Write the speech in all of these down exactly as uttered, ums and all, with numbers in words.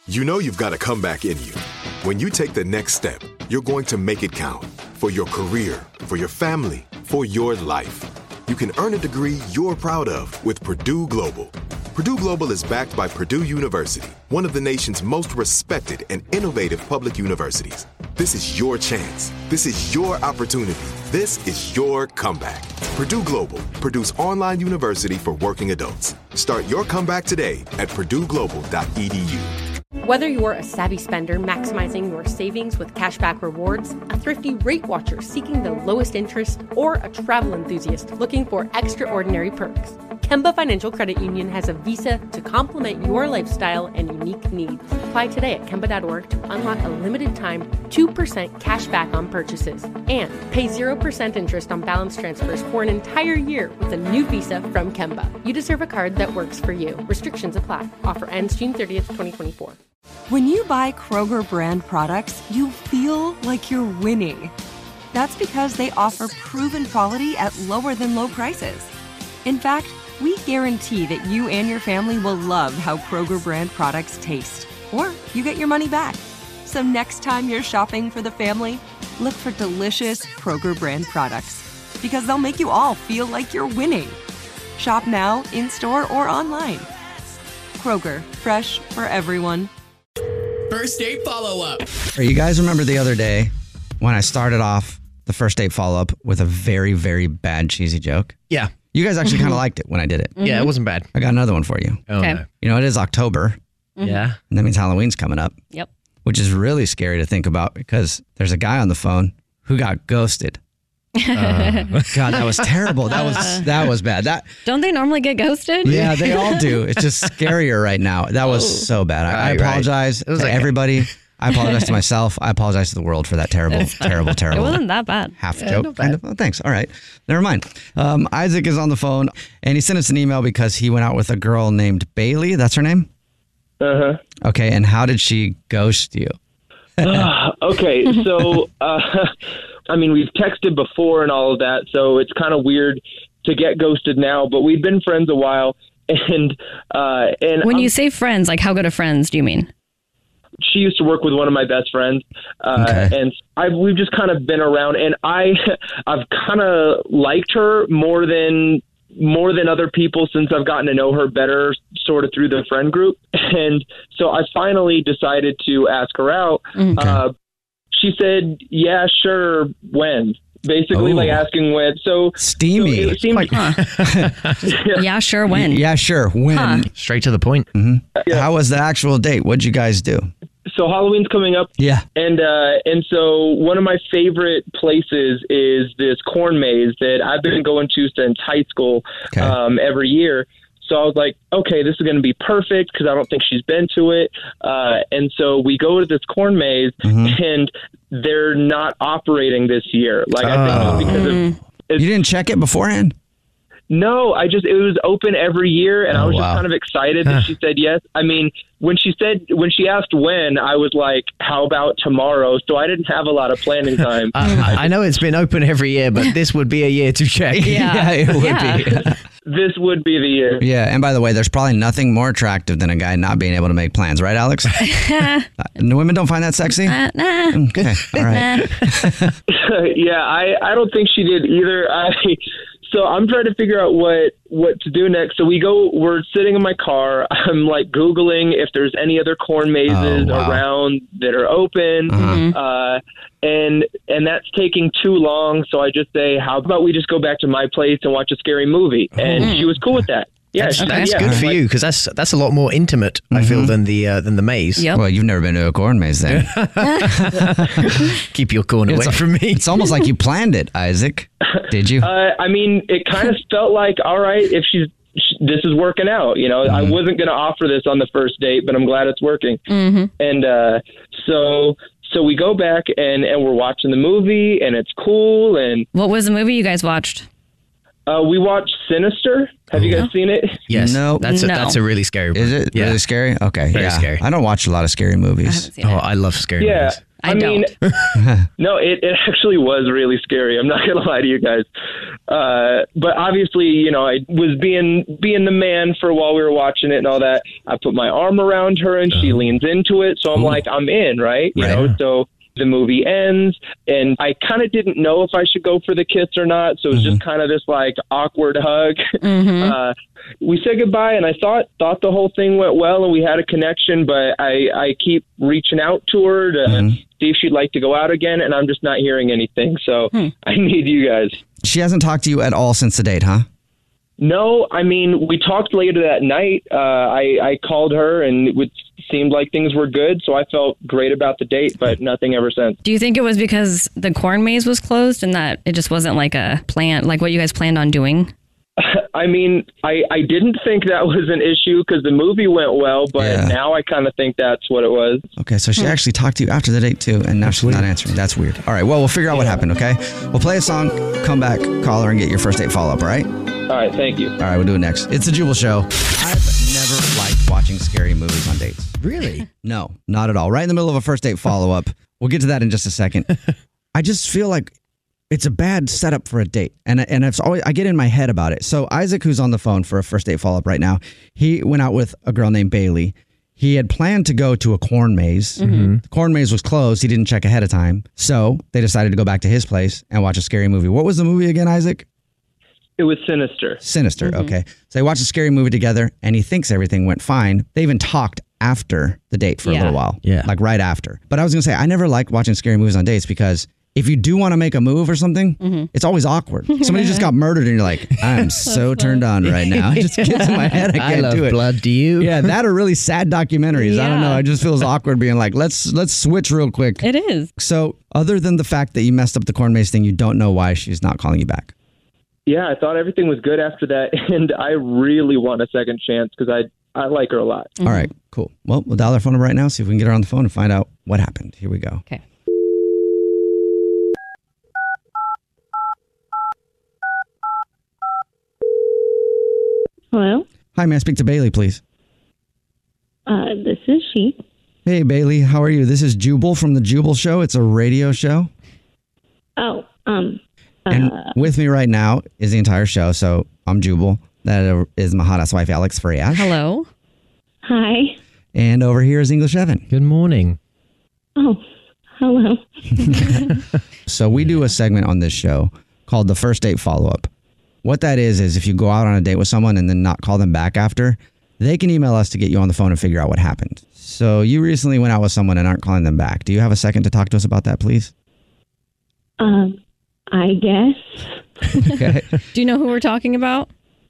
You know you've got a comeback in you. When you take the next step, you're going to make it count. For your career, for your family, for your life. You can earn a degree you're proud of with Purdue Global. Purdue Global is backed by Purdue University, one of the nation's most respected and innovative public universities. This is your chance. This is your opportunity. This is your comeback. Purdue Global, Purdue's online university for working adults. Start your comeback today at purdue global dot e d u. Whether you're a savvy spender maximizing your savings with cashback rewards, a thrifty rate watcher seeking the lowest interest, or a travel enthusiast looking for extraordinary perks, Kemba Financial Credit Union has a visa to complement your lifestyle and unique needs. Apply today at Kemba dot org to unlock a limited time two percent cash back on purchases and pay zero percent interest on balance transfers for an entire year with a new visa from Kemba. You deserve a card that works for you. Restrictions apply. Offer ends June thirtieth, twenty twenty-four. When you buy Kroger brand products, you feel like you're winning. That's because they offer proven quality at lower than low prices. In fact, we guarantee that you and your family will love how Kroger brand products taste, or you get your money back. So next time you're shopping for the family, look for delicious Kroger brand products, because they'll make you all feel like you're winning. Shop now, in-store, or online. Kroger, fresh for everyone. First date follow-up. You guys remember the other day when I started off the first date follow-up with a very, very bad cheesy joke? Yeah. You guys actually kind of liked it when I did it. Mm-hmm. Yeah, it wasn't bad. I got another one for you. Oh, okay. No. You know, it is October. Mm-hmm. Yeah. And that means Halloween's coming up. Yep. Which is really scary to think about because there's a guy on the phone who got ghosted. Uh, God, that was terrible. That was that was bad. That Don't they normally get ghosted? Yeah, they all do. It's just scarier right now. That was oh. so bad. I, right, I apologize right. to like everybody. A- I apologize to myself. I apologize to the world for that terrible, terrible, terrible. It wasn't that bad. Half joke. Yeah, kind of. Oh, thanks. All right. Never mind. Um, Isaac is on the phone, and he sent us an email because he went out with a girl named Bailey. That's her name? Uh-huh. Okay, and how did she ghost you? uh, okay, so, uh, I mean, we've texted before and all of that, so it's kind of weird to get ghosted now, but we've been friends a while, and... Uh, and when I'm, you say friends, like how good of friends do you mean? She used to work with one of my best friends, uh, okay. and I've, we've just kind of been around, and I, I've kind of liked her more than more than other people since I've gotten to know her better, sort of through the friend group, and so I finally decided to ask her out. Okay. Uh, she said, "Yeah, sure." When? Basically, oh. like asking when. So steamy. So it seemed, like, huh. yeah. yeah, sure. When? Yeah, sure. When? Huh. Straight to the point. Mm-hmm. Yeah. How was the actual date? What'd you guys do? So Halloween's coming up. Yeah. And uh, and so one of my favorite places is this corn maze that I've been going to since high school okay. um, every year. So I was like, okay, this is going to be perfect because I don't think she's been to it. Uh, and so we go to this corn maze, mm-hmm. and they're not operating this year. Like, I think oh. it's because of... It's, you didn't check it beforehand? No, I just, it was open every year, and oh, I was wow. just kind of excited that she said yes. I mean, when she said, when she asked when, I was like, how about tomorrow? So I didn't have a lot of planning time. uh, I know it's been open every year, but this would be a year to check. Yeah, yeah it would yeah. be. This would be the year. Yeah, and by the way, there's probably nothing more attractive than a guy not being able to make plans, right, Alex? uh, women don't find that sexy? Uh, nah. Okay, all right. yeah, I, I don't think she did either. I... So I'm trying to figure out what, what to do next. So we go, we're sitting in my car. I'm like Googling if there's any other corn mazes oh, wow. around that are open. Uh-huh. Uh, and, and that's taking too long. So I just say, how about we just go back to my place and watch a scary movie? And mm. she was cool with that. Yeah, that's, she, that's yeah. good for you because that's that's a lot more intimate. Mm-hmm. I feel than the uh, than the maze. Yep. Well, you've never been to a corn maze then. Keep your corn away it's, from me. It's almost like you planned it, Isaac. Did you? Uh, I mean, it kind of felt like, all right, if she's this is working out. You know, mm-hmm. I wasn't going to offer this on the first date, but I'm glad it's working. Mm-hmm. And uh, so. So we go back and, and we're watching the movie and it's cool. And what was the movie you guys watched? Uh, we watched Sinister. Have you guys seen it? Yes. No. That's a, no. that's a really scary one. Is it yeah. really scary? Okay. Very yeah. scary. I don't watch a lot of scary movies. I haven't seen oh, it. I love scary yeah. movies. I, I don't. mean, no, it, it actually was really scary. I'm not going to lie to you guys. Uh, but obviously, you know, I was being being the man for while we were watching it and all that. I put my arm around her and she leans into it. So I'm Ooh. like, I'm in, right? You right. know, so the movie ends and I kind of didn't know if I should go for the kiss or not. So it was mm-hmm. just kind of this like awkward hug. Mm-hmm. Uh, we said goodbye and I thought thought the whole thing went well and we had a connection, but I, I keep reaching out to her to mm-hmm. see if she'd like to go out again, and I'm just not hearing anything. So hmm. I need you guys. She hasn't talked to you at all since the date, huh? No, I mean, we talked later that night. Uh, I, I called her and it would, seemed like things were good, so I felt great about the date, but nothing ever since. Do you think it was because the corn maze was closed and that it just wasn't like a plan, like what you guys planned on doing? I mean, I, I didn't think that was an issue because the movie went well, but yeah. now I kind of think that's what it was. Okay, so she hmm. actually talked to you after the date too, and now that's she's weird. Not answering. That's weird. All right, well, we'll figure out what happened, okay? We'll play a song, come back, call her, and get your first date follow-up, all right? All right, thank you. All right, we'll do it next. It's the Jubal Show. I've never liked watching scary movies on dates. Really? No, not at all. Right in the middle of a first date follow-up. We'll get to that in just a second. I just feel like it's a bad setup for a date. And and it's always I get in my head about it. So Isaac, who's on the phone for a first date follow-up right now, he went out with a girl named Bailey. He had planned to go to a corn maze. Mm-hmm. The corn maze was closed. He didn't check ahead of time. So they decided to go back to his place and watch a scary movie. What was the movie again, Isaac? It was Sinister. Sinister, mm-hmm. okay. So they watched a scary movie together, and he thinks everything went fine. They even talked after the date for yeah. a little while. Yeah. Like right after. But I was going to say, I never liked watching scary movies on dates because if you do want to make a move or something, mm-hmm. it's always awkward. Somebody just got murdered and you're like, I'm so turned on right now. It just gets in my head. I can't I love do it. Blood, do you? Yeah, that are really sad documentaries. Yeah. I don't know. It just feels awkward being like, let's let's switch real quick. It is. So other than the fact that you messed up the corn maze thing, you don't know why she's not calling you back. Yeah, I thought everything was good after that, and I really want a second chance because I I like her a lot. Mm-hmm. All right, cool. Well, we'll dial her phone number right now, see if we can get her on the phone and find out what happened. Here we go. Okay. Hello? Hi, may I speak to Bailey, please? Uh, this is she. Hey, Bailey, how are you? This is Jubal from the Jubal Show. It's a radio show. Oh, um... And uh, with me right now is the entire show. So I'm Jubal. That is my hot-ass wife, Alex Frias. Hello. Hi. And over here is English Evan. Good morning. Oh, hello. So we do a segment on this show called the First Date Follow-Up. What that is, is if you go out on a date with someone and then not call them back after, they can email us to get you on the phone and figure out what happened. So you recently went out with someone and aren't calling them back. Do you have a second to talk to us about that, please? Um... I guess. Okay. Do you know who we're talking about?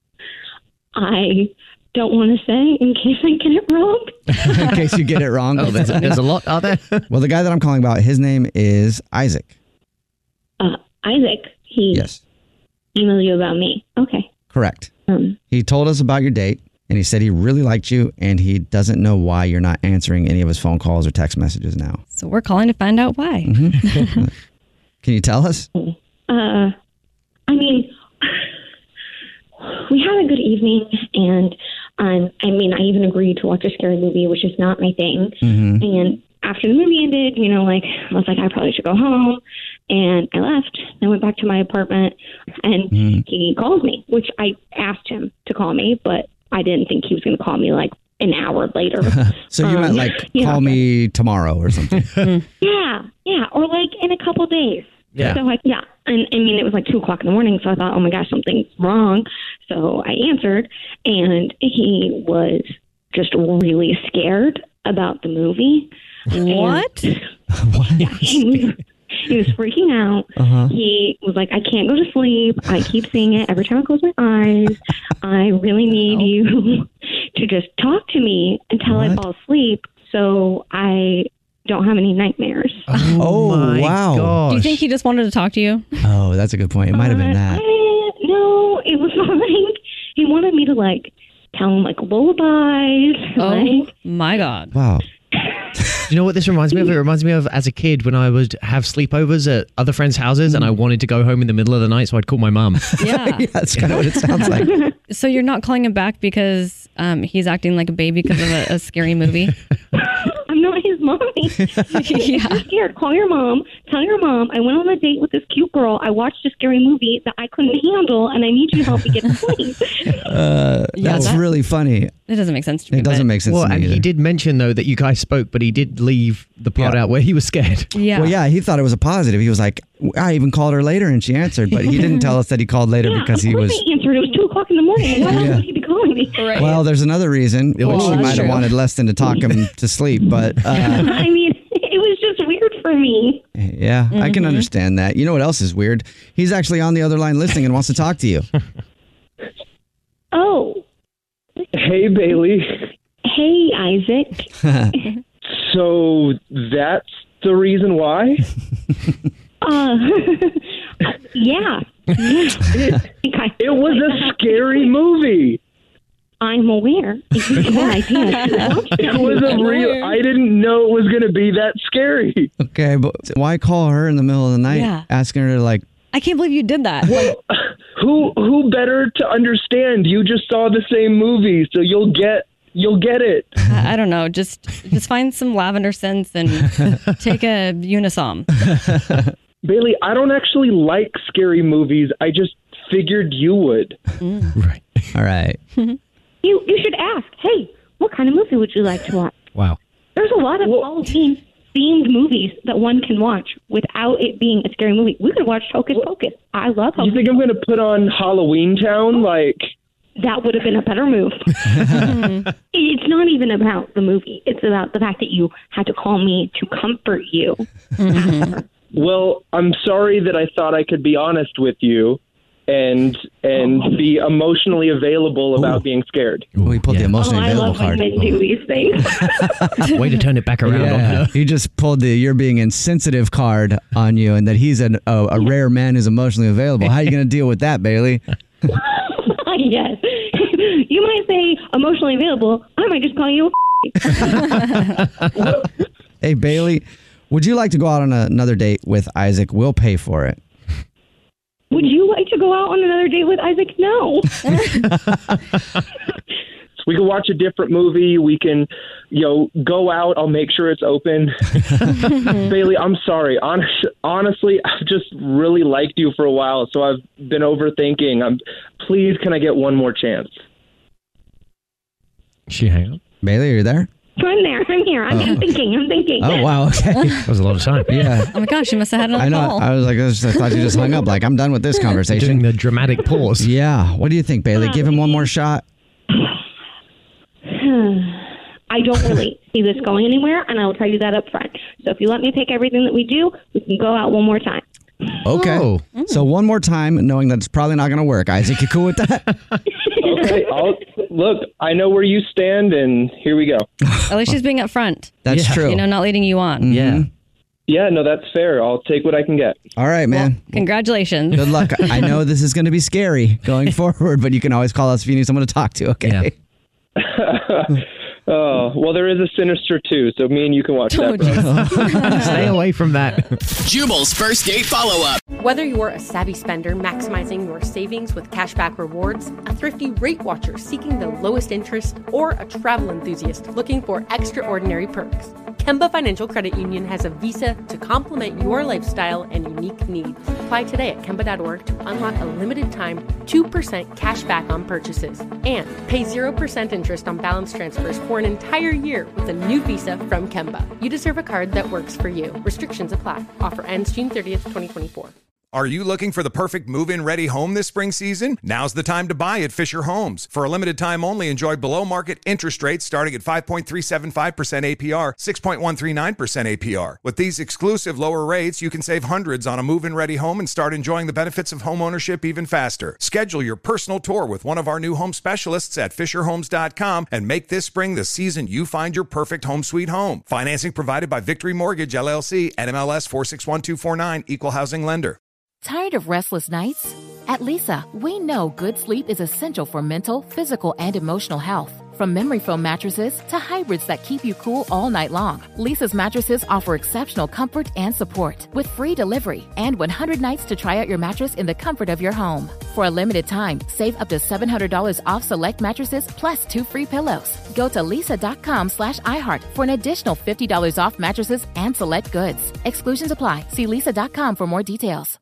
I don't want to say in case I get it wrong. In case you get it wrong. Oh, there's, there's a lot out there. Well, the guy that I'm calling about, his name is Isaac. Uh, Isaac? He yes. emailed you about me. Okay. Correct. Um, he told us about your date, and he said he really liked you, and he doesn't know why you're not answering any of his phone calls or text messages now. So we're calling to find out why. Mm-hmm. Can you tell us? Uh, I mean, we had a good evening, and um, I mean, I even agreed to watch a scary movie, which is not my thing. Mm-hmm. And after the movie ended, you know, like I was like, I probably should go home, and I left. I went back to my apartment, and mm-hmm. he called me, which I asked him to call me, but I didn't think he was going to call me like an hour later. So you um, meant like call know, me tomorrow or something? Yeah, yeah, or like in a couple days. Yeah. So like, yeah. And I mean, it was like two o'clock in the morning. So I thought, oh my gosh, something's wrong. So I answered, and he was just really scared about the movie. What? What? Yeah, he, was, he was freaking out. Uh-huh. He was like, I can't go to sleep. I keep seeing it every time I close my eyes. I really need oh. you to just talk to me until what? I fall asleep. So I don't have any nightmares. Oh, oh my wow. gosh. Do you think he just wanted to talk to you? Oh, that's a good point. It might have been that. Uh, no, it was like, he wanted me to like tell him like lullabies. Oh like, my God. Wow. You know what this reminds me of? It reminds me of as a kid when I would have sleepovers at other friends' houses and I wanted to go home in the middle of the night, so I'd call my mum. Yeah. Yeah, that's kind of what it sounds like. So you're not calling him back because um, he's acting like a baby because of a, a scary movie? I'm not his Mommy, Yeah. I'm scared. Call your mom. Tell your mom I went on a date with this cute girl. I watched a scary movie that I couldn't handle, and I need you to help me get to sleep. Uh, Yeah, that's that- really funny. It doesn't make sense to me. It doesn't but- make sense Well, to me and either. he did mention, though, that you guys spoke, but he did leave the part Yeah. out where he was scared. Yeah. Well, yeah, he thought it was a positive. He was like, I even called her later and she answered, but he didn't tell us that he called later Yeah, because of he course was. I answered. It was two o'clock in the morning. Why else Yeah. would he be calling me? Right. Well, there's another reason, Well, which she that's might have true. wanted less than to talk him to sleep, but uh, I mean, it was just weird for me. yeah, I can understand that. You know what else is weird? He's actually on the other line listening and wants to talk to you. Oh, Hey, Bailey. hey, Isaac. So that's the reason why? Uh, yeah. yeah. It was a scary movie. I'm aware. It's a bad idea. It was a real. I didn't know it was going to be that scary. Okay, but why call her in the middle of the night Yeah. asking her to like, I can't believe you did that. Like, Who who better to understand? You just saw the same movie, so you'll get you'll get it. I I don't know. Just just find some lavender scents and take a Unisom. Bailey, I don't actually like scary movies. I just figured you would. Right. all right. You you should ask. Hey, what kind of movie would you like to watch? Wow. There's a lot of Halloween themed movies that one can watch without it being a scary movie. We could watch Hocus Pocus. I love You Hocus. think I'm going to put on Halloween Town? Like, That would have been a better move. It's not even about the movie. It's about the fact that you had to call me to comfort you. well, I'm sorry that I thought I could be honest with you and and be emotionally available about Ooh. being scared. Well, he pulled the Yeah. Oh, emotionally I available love when card. men do these things. Way to turn it back around on Yeah, her. he just pulled the "you're being insensitive" card on you, and that he's an, a, a rare man who's emotionally available. How are you going to deal with that, Bailey? Yes. You might say emotionally available. I might just call you a Hey, Bailey, would you like to go out on a, another date with Isaac? We'll pay for it. Would you like to go out on another date with Isaac? No. We can watch a different movie. We can, you know, go out. I'll make sure it's open. Bailey, I'm sorry. Honest, honestly, I've just really liked you for a while, so I've been overthinking. I'm. Please, can I get one more chance? She hang up. Bailey, are you there? I'm there. I'm here. I'm, I'm thinking. I'm thinking. Oh, wow. Okay. That was a lot of time. Yeah. Oh my gosh, you must have had another I know. call. I was like, I, was- I thought you just hung up. Like, I'm done with this Doing conversation. the dramatic pause. Yeah. What do you think, Bailey? Give him one more shot. I don't really see this going anywhere, and I will tell you that up front. So if you let me pick everything that we do, we can go out one more time. Okay. Oh. So one more time, knowing that it's probably not going to work. Isaac, you cool with that? Okay, I'll, look, I know where you stand, and here we go. At least she's being upfront. That's Yeah. true. You know, not leading you on. Mhm. Yeah. Yeah, no, that's fair. I'll take what I can get. All right, man. Congratulations. Good luck. I know this is going to be scary going forward, but you can always call us if you need someone to talk to, okay? Yeah. Oh, well, there is a Sinister too, so me and you can watch Oh, that. bro. Stay away from that. Jubal's first date follow up. Whether you're a savvy spender maximizing your savings with cashback rewards, a thrifty rate watcher seeking the lowest interest, or a travel enthusiast looking for extraordinary perks, Kemba Financial Credit Union has a visa to complement your lifestyle and unique needs. Apply today at Kemba dot org to unlock a limited time two percent cash back on purchases and pay zero percent interest on balance transfers for an entire year with a new visa from Kemba. You deserve a card that works for you. Restrictions apply. Offer ends June thirtieth, twenty twenty-four. Are you looking for the perfect move-in ready home this spring season? Now's the time to buy at Fisher Homes. For a limited time only, enjoy below market interest rates starting at five point three seven five percent A P R, six point one three nine percent A P R. With these exclusive lower rates, you can save hundreds on a move-in ready home and start enjoying the benefits of home ownership even faster. Schedule your personal tour with one of our new home specialists at fisher homes dot com and make this spring the season you find your perfect home sweet home. Financing provided by Victory Mortgage, L L C, N M L S four six one two four nine, Equal Housing Lender. Tired of restless nights? At Leesa, we know good sleep is essential for mental, physical, and emotional health. From memory foam mattresses to hybrids that keep you cool all night long, Leesa's mattresses offer exceptional comfort and support with free delivery and one hundred nights to try out your mattress in the comfort of your home. For a limited time, save up to seven hundred dollars off select mattresses plus two free pillows. Go to leesa.com slash iHeart for an additional fifty dollars off mattresses and select goods. Exclusions apply. See leesa dot com for more details.